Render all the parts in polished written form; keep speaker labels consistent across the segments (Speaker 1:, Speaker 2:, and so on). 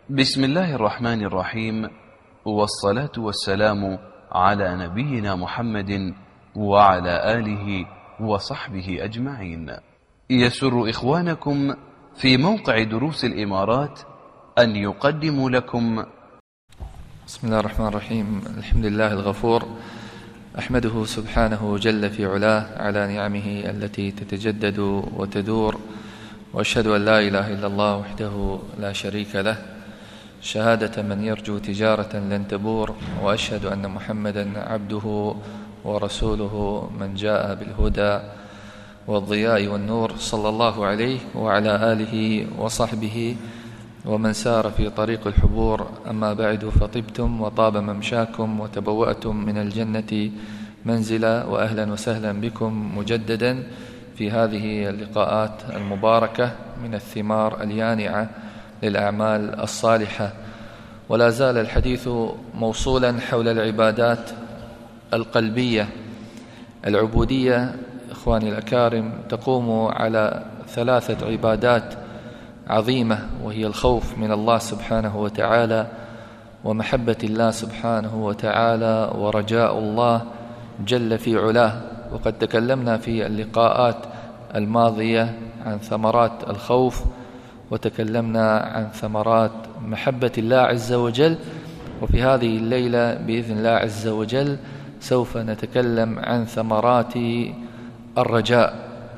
Speaker 1: بسم الله الرحمن الرحيم، والصلاة والسلام على نبينا محمد وعلى آله وصحبه أجمعين. يسر إخوانكم في موقع دروس الإمارات أن يقدموا لكم
Speaker 2: بسم الله الرحمن الرحيم. الحمد لله الغفور، أحمده سبحانه جل في علاه على نعمه التي تتجدد وتدور، وأشهد أن لا إله إلا الله وحده لا شريك له شهادة من يرجو تجارة لن تبور، وأشهد أن محمدا عبده ورسوله من جاء بالهدى والضياء والنور، صلى الله عليه وعلى آله وصحبه ومن سار في طريق الحبور. أما بعد، فطبتم وطاب ممشاكم وتبوأتم من الجنة منزلا، وأهلا وسهلا بكم مجددا في هذه اللقاءات المباركة من الثمار اليانعة للأعمال الصالحة. ولا زال الحديث موصولا حول العبادات القلبية. العبودية إخواني الأكارم تقوم على 3 عبادات عظيمة، وهي الخوف من الله سبحانه وتعالى، ومحبة الله سبحانه وتعالى، ورجاء الله جل في علاه. وقد تكلمنا في اللقاءات الماضية عن ثمرات الخوف، وتكلمنا عن ثمرات محبة الله عز وجل، وفي هذه الليلة بإذن الله عز وجل سوف نتكلم عن ثمرات الرجاء.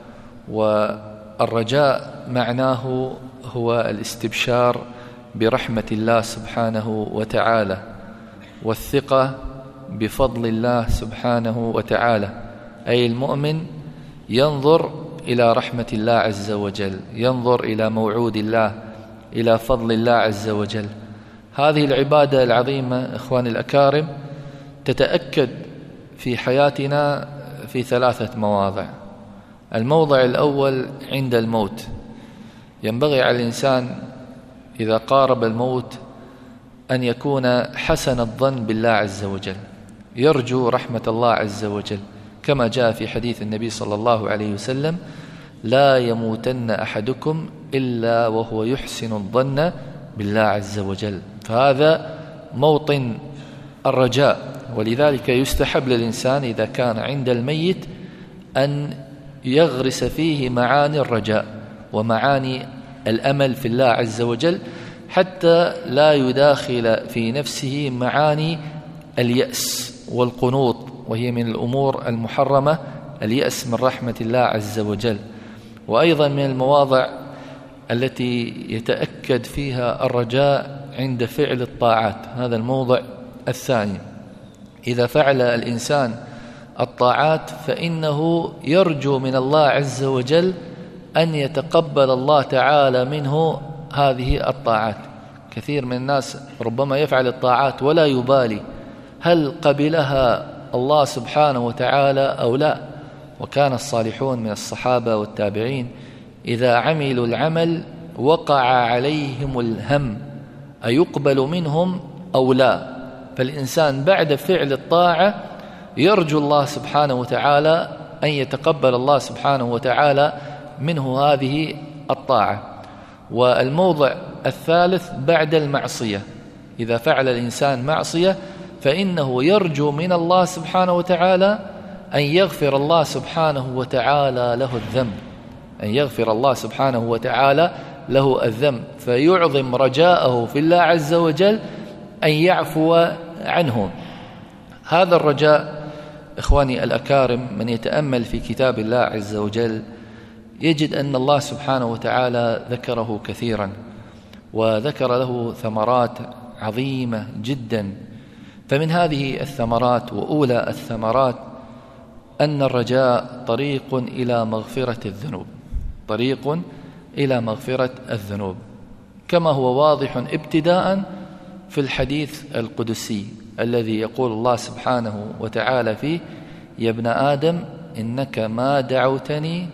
Speaker 2: والرجاء معناه هو الاستبشار برحمة الله سبحانه وتعالى، والثقة بفضل الله سبحانه وتعالى. أي المؤمن ينظر إلى رحمة الله عز وجل، ينظر إلى موعود الله، إلى فضل الله عز وجل. هذه العبادة العظيمة إخواني الأكارم تتأكد في حياتنا في 3 مواضع. الموضع الأول عند الموت. ينبغي على الإنسان إذا قارب الموت أن يكون حسن الظن بالله عز وجل، يرجو رحمة الله عز وجل، كما جاء في حديث النبي صلى الله عليه وسلم: لا يموتن أحدكم إلا وهو يحسن الظن بالله عز وجل. فهذا موطن الرجاء، ولذلك يستحب للإنسان إذا كان عند الميت أن يغرس فيه معاني الرجاء ومعاني الأمل في الله عز وجل، حتى لا يداخل في نفسه معاني اليأس والقنوط، وهي من الأمور المحرمة، اليأس من رحمة الله عز وجل. وأيضا من المواضع التي يتأكد فيها الرجاء عند فعل الطاعات. هذا الموضع الثاني. إذا فعل الإنسان الطاعات فإنه يرجو من الله عز وجل أن يتقبل الله تعالى منه هذه الطاعات. كثير من الناس ربما يفعل الطاعات ولا يبالي هل قبلها الله سبحانه وتعالى أو لا. وكان الصالحون من الصحابة والتابعين إذا عملوا العمل وقع عليهم الهم أيقبل منهم أو لا. فالإنسان بعد فعل الطاعة يرجو الله سبحانه وتعالى أن يتقبل الله سبحانه وتعالى منه هذه الطاعة. والموضع الثالث بعد المعصية. إذا فعل الإنسان معصية فإنه يرجو من الله سبحانه وتعالى أن يغفر الله سبحانه وتعالى له الذنب، أن يغفر الله سبحانه وتعالى له الذنب، فيعظم رجاءه في الله عز وجل أن يعفو عنه. هذا الرجاء إخواني الأكارم من يتأمل في كتاب الله عز وجل يجد أن الله سبحانه وتعالى ذكره كثيرا، وذكر له ثمرات عظيمة جدا. فمن هذه الثمرات وأولى الثمرات أن الرجاء طريق إلى مغفرة الذنوب، طريق إلى مغفرة الذنوب، كما هو واضح ابتداء في الحديث القدسي الذي يقول الله سبحانه وتعالى فيه: يا ابن آدم إنك ما دعوتني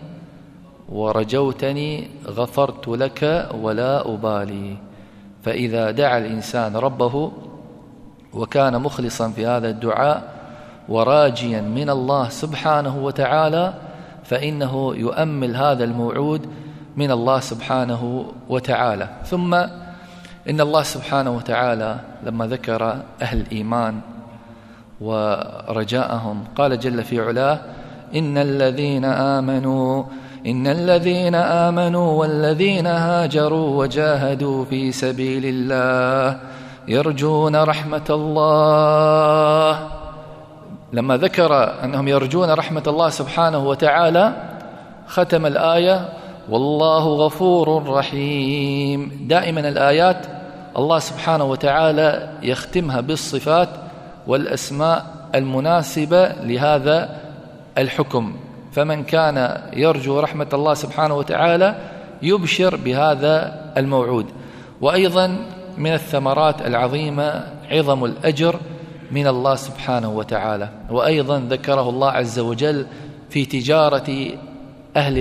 Speaker 2: ورجوتني غفرت لك ولا أبالي. فإذا دعا الإنسان ربه وكان مخلصا في هذا الدعاء وراجيا من الله سبحانه وتعالى فإنه يؤمل هذا الموعود من الله سبحانه وتعالى. ثم إن الله سبحانه وتعالى لما ذكر أهل الإيمان ورجاءهم قال جل في علاه: إن الذين آمنوا والذين هاجروا وجاهدوا في سبيل الله يرجون رحمة الله. لما ذكر أنهم يرجون رحمة الله سبحانه وتعالى ختم الآية: والله غفور رحيم. دائما الآيات الله سبحانه وتعالى يختمها بالصفات والأسماء المناسبة لهذا الحكم، فمن كان يرجو رحمة الله سبحانه وتعالى يبشر بهذا الموعود. وأيضا من الثمرات العظيمة عظم الأجر من الله سبحانه وتعالى. وأيضا ذكره الله عز وجل في تجارة أهل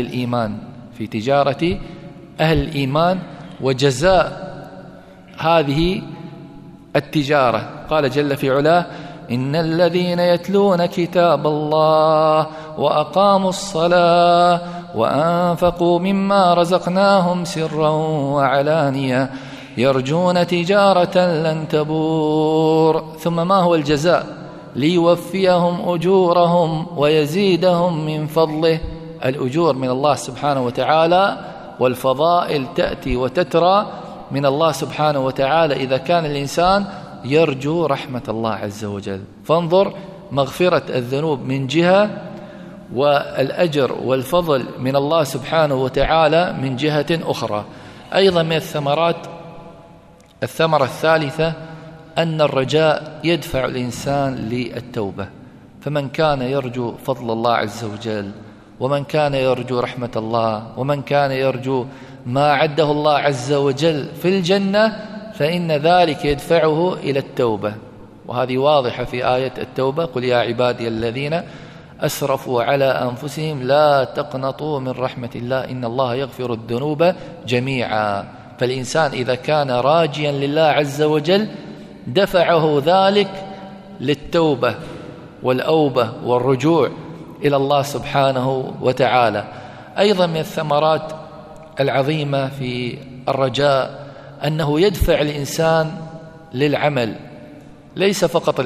Speaker 2: الإيمان وجزاء هذه التجارة. قال جل في علاه: إن الذين يتلون كتاب الله وأقاموا الصلاة وأنفقوا مما رزقناهم سرا وعلانية يرجون تجارة لن تبور. ثم ما هو الجزاء؟ ليوفيهم أجورهم ويزيدهم من فضله. الأجور من الله سبحانه وتعالى والفضائل تأتي وتترى من الله سبحانه وتعالى إذا كان الإنسان يرجو رحمة الله عز وجل. فانظر، مغفرة الذنوب من جهة، والأجر والفضل من الله سبحانه وتعالى من جهة أخرى. أيضا من الثمرة الثالثة أن الرجاء يدفع الإنسان للتوبة. فمن كان يرجو فضل الله عز وجل، ومن كان يرجو رحمة الله، ومن كان يرجو ما عده الله عز وجل في الجنة، فإن ذلك يدفعه إلى التوبة. وهذه واضحة في آية التوبة: قل يا عبادي الذين أسرفوا على أنفسهم لا تقنطوا من رحمة الله إن الله يغفر الذنوب جميعا. فالإنسان إذا كان راجيا لله عز وجل دفعه ذلك للتوبة والأوبة والرجوع إلى الله سبحانه وتعالى. أيضا من الثمرات العظيمة في الرجاء أنه يدفع الإنسان للعمل، ليس فقط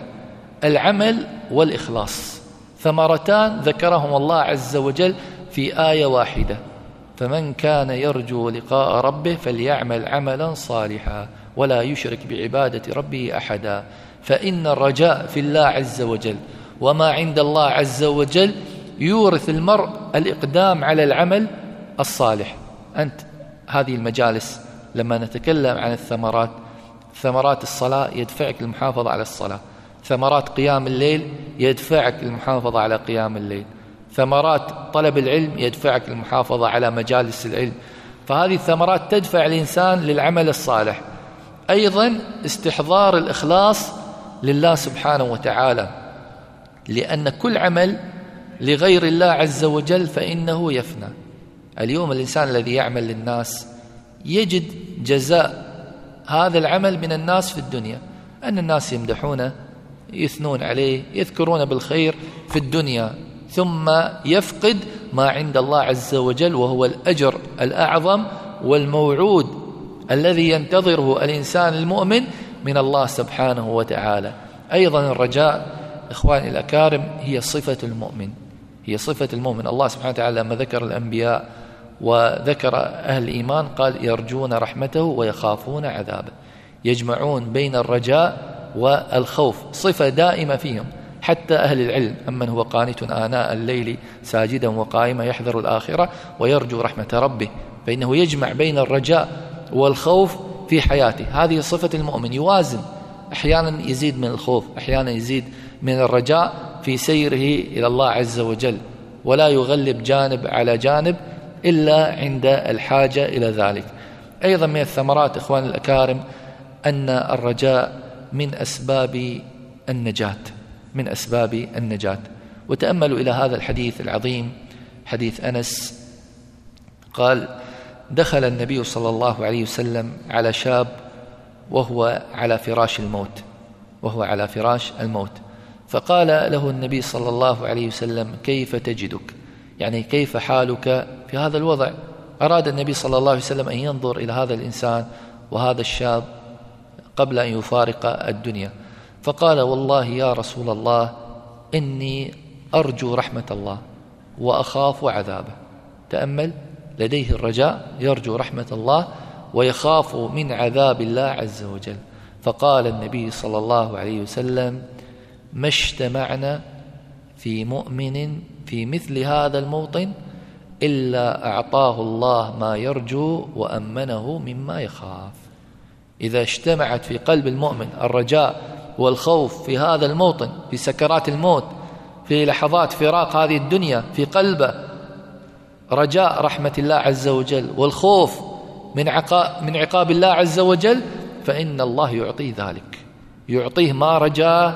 Speaker 2: العمل والإخلاص، ثمرتان ذكرهم الله عز وجل في آية واحدة: فمن كان يرجو لقاء ربه فليعمل عملا صالحا ولا يشرك بعبادة ربه أحدا. فإن الرجاء في الله عز وجل وما عند الله عز وجل يورث المرء الإقدام على العمل الصالح. أنت هذه المجالس لما نتكلم عن ثمرات الصلاة يدفعك للمحافظة على الصلاة، ثمرات قيام الليل يدفعك للمحافظة على قيام الليل، ثمرات طلب العلم يدفعك للمحافظة على مجالس العلم. فهذه الثمرات تدفع الإنسان للعمل الصالح. أيضا استحضار الإخلاص لله سبحانه وتعالى، لأن كل عمل لغير الله عز وجل فإنه يفنى. اليوم الإنسان الذي يعمل للناس يجد جزاء هذا العمل من الناس في الدنيا، أن الناس يمدحونه، يثنون عليه، يذكرون بالخير في الدنيا، ثم يفقد ما عند الله عز وجل وهو الأجر الأعظم والموعود الذي ينتظره الإنسان المؤمن من الله سبحانه وتعالى. أيضا الرجاء إخواني الأكارم هي صفة المؤمن. الله سبحانه وتعالى لما ذكر الأنبياء وذكر أهل الإيمان قال: يرجون رحمته ويخافون عذابه. يجمعون بين الرجاء والخوف، صفة دائمة فيهم. حتى أهل العلم: أمن هو قانت آناء الليل ساجدا وقائما يحذر الآخرة ويرجو رحمة ربه. فإنه يجمع بين الرجاء والخوف في حياته. هذه صفة المؤمن، يوازن، أحيانا يزيد من الخوف، أحيانا يزيد من الرجاء في سيره إلى الله عز وجل، ولا يغلب جانب على جانب إلا عند الحاجة إلى ذلك. أيضا من الثمرات إخوان الأكارم أن الرجاء من أسباب النجاة. وتأملوا إلى هذا الحديث العظيم، حديث أنس، قال: دخل النبي صلى الله عليه وسلم على شاب وهو على فراش الموت، فقال له النبي صلى الله عليه وسلم: كيف تجدك؟ يعني كيف حالك في هذا الوضع؟ أراد النبي صلى الله عليه وسلم أن ينظر إلى هذا الإنسان وهذا الشاب قبل أن يفارق الدنيا، فقال: والله يا رسول الله إني أرجو رحمة الله وأخاف عذابه. تأمل، لديه الرجاء، يرجو رحمة الله ويخاف من عذاب الله عز وجل. فقال النبي صلى الله عليه وسلم: ما اجتمعنا في مؤمن في مثل هذا الموطن إلا أعطاه الله ما يرجو وأمنه مما يخاف. إذا اجتمعت في قلب المؤمن الرجاء والخوف في هذا الموطن، في سكرات الموت، في لحظات فراق هذه الدنيا، في قلبه رجاء رحمة الله عز وجل والخوف من عقاب الله عز وجل، فإن الله يعطيه ذلك، يعطيه ما رجاه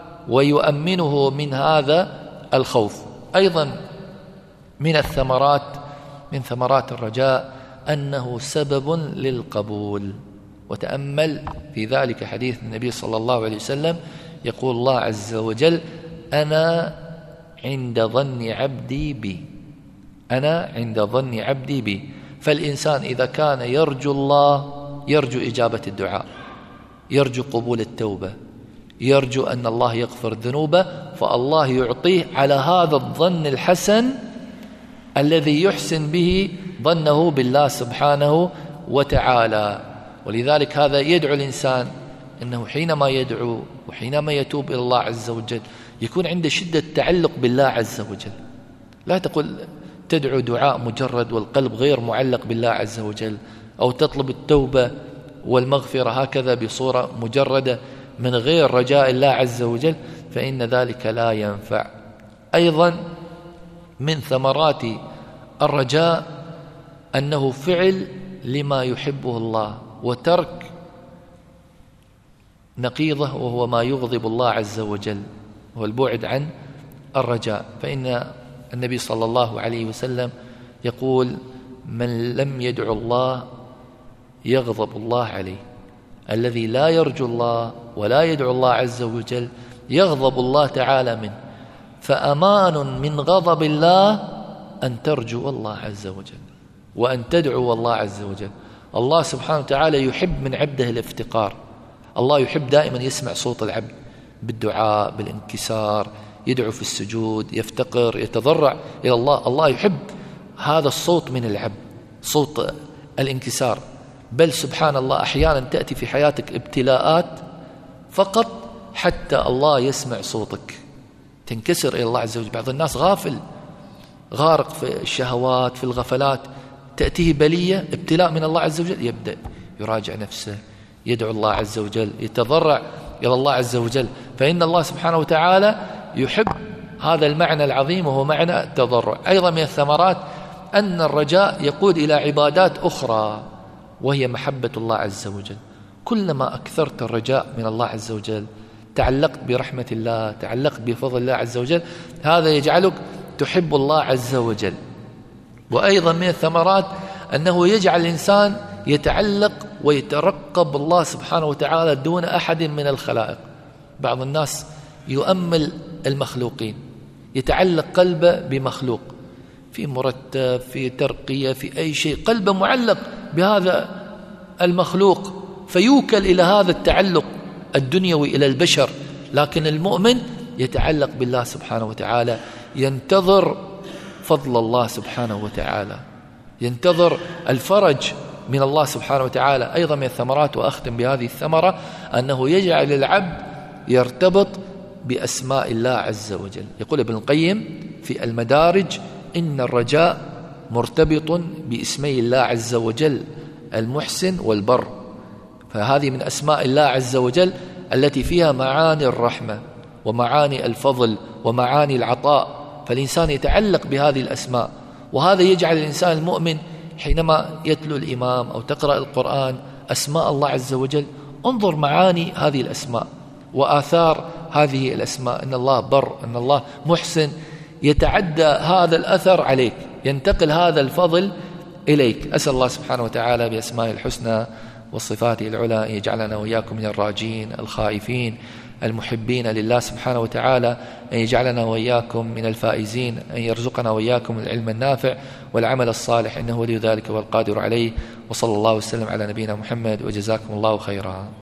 Speaker 2: ويؤمنه من هذا الخوف. أيضا من ثمرات الرجاء أنه سبب للقبول. وتأمل في ذلك حديث النبي صلى الله عليه وسلم، يقول الله عز وجل: أنا عند ظن عبدي بي، أنا عند ظن عبدي بي. فالإنسان إذا كان يرجو الله، يرجو إجابة الدعاء، يرجو قبول التوبة، يرجو أن الله يغفر ذنوبه، فالله يعطيه على هذا الظن الحسن الذي يحسن به ظنه بالله سبحانه وتعالى. ولذلك هذا يدعو الإنسان أنه حينما يدعو وحينما يتوب إلى الله عز وجل يكون عنده شدة تعلق بالله عز وجل. لا تقول تدعو دعاء مجرد والقلب غير معلق بالله عز وجل، أو تطلب التوبة والمغفرة هكذا بصورة مجردة من غير رجاء الله عز وجل، فإن ذلك لا ينفع. أيضا من ثمرات الرجاء أنه فعل لما يحبه الله وترك نقيضه وهو ما يغضب الله عز وجل، هو البعد عن الرجاء. فإن النبي صلى الله عليه وسلم يقول: من لم يدعو الله يغضب الله عليه. الذي لا يرجو الله ولا يدعو الله عز وجل يغضب الله تعالى منه. فأمان من غضب الله أن ترجو الله عز وجل وأن تدعو الله عز وجل. الله سبحانه وتعالى يحب من عبده الافتقار. الله يحب دائما يسمع صوت العبد بالدعاء، بالانكسار، يدعو في السجود، يفتقر، يتضرع إلى الله. الله يحب هذا الصوت من العبد، صوت الانكسار. بل سبحان الله أحيانا تأتي في حياتك ابتلاءات فقط حتى الله يسمع صوتك، تنكسر إلى الله عز وجل. بعض الناس غافل، غارق في الشهوات، في الغفلات، تأتيه بلية، ابتلاء من الله عز وجل، يبدأ يراجع نفسه، يدعو الله عز وجل، يتضرع إلى الله عز وجل. فإن الله سبحانه وتعالى يحب هذا المعنى العظيم وهو معنى التضرع. أيضا من الثمرات أن الرجاء يقود إلى عبادات أخرى وهي محبة الله عز وجل. كلما أكثرت الرجاء من الله عز وجل، تعلقت برحمة الله، تعلقت بفضل الله عز وجل، هذا يجعلك تحب الله عز وجل. وأيضا من الثمرات أنه يجعل الإنسان يتعلق ويترقب الله سبحانه وتعالى دون أحد من الخلائق. بعض الناس يؤمل المخلوقين، يتعلق قلبه بمخلوق في مرتب، في ترقية، في أي شيء، قلبه معلق بهذا المخلوق، فيوكل إلى هذا التعلق الدنيوي إلى البشر. لكن المؤمن يتعلق بالله سبحانه وتعالى، ينتظر فضل الله سبحانه وتعالى، ينتظر الفرج من الله سبحانه وتعالى. أيضا من الثمرات، وأختم بهذه الثمرة، أنه يجعل العبد يرتبط بأسماء الله عز وجل. يقول ابن القيم في المدارج: إن الرجاء مرتبط باسمي الله عز وجل المحسن والبر. فهذه من أسماء الله عز وجل التي فيها معاني الرحمة ومعاني الفضل ومعاني العطاء، فالإنسان يتعلق بهذه الأسماء. وهذا يجعل الإنسان المؤمن حينما يتلو الإمام أو تقرأ القرآن أسماء الله عز وجل، انظر معاني هذه الأسماء وآثار هذه الأسماء، أن الله بر، أن الله محسن، يتعدى هذا الأثر عليك، ينتقل هذا الفضل إليك. أسأل الله سبحانه وتعالى بأسمائه الحسنى وصفاته العلى أن يجعلنا وإياكم من الراجين الخائفين المحبين لله سبحانه وتعالى، أن يجعلنا وإياكم من الفائزين، أن يرزقنا وإياكم العلم النافع والعمل الصالح، إنه ولي ذلك والقادر عليه. وصلى الله وسلم على نبينا محمد، وجزاكم الله خيرا.